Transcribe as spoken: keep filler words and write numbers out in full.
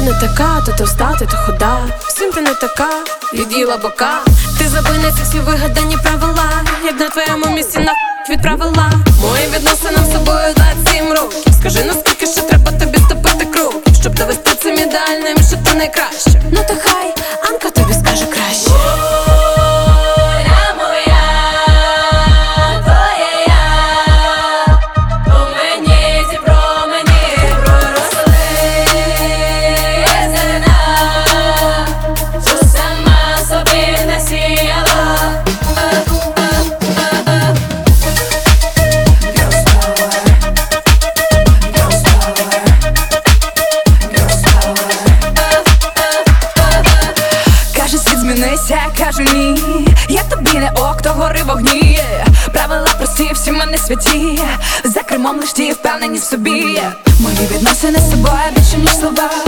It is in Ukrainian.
не така, то товста, ти то худа. Всім ти не така, від'їла бока. Ти забий на ці всі вигадані правила. Як на твоєму місці на відправила. Мої відносини з собою двадцять сім років. Скажи, наскільки ще треба тобі ступити кроків, щоб довести цим ідеальним, що ти найкраще. Ну то хай Анка тобі скаже краще. Кажу ні, я тобі не ок, то гори вогні. Правила прості, всі мене святі. За кермом лиш ті впевнені в собі. Мої відносини з собою більше ніж слова.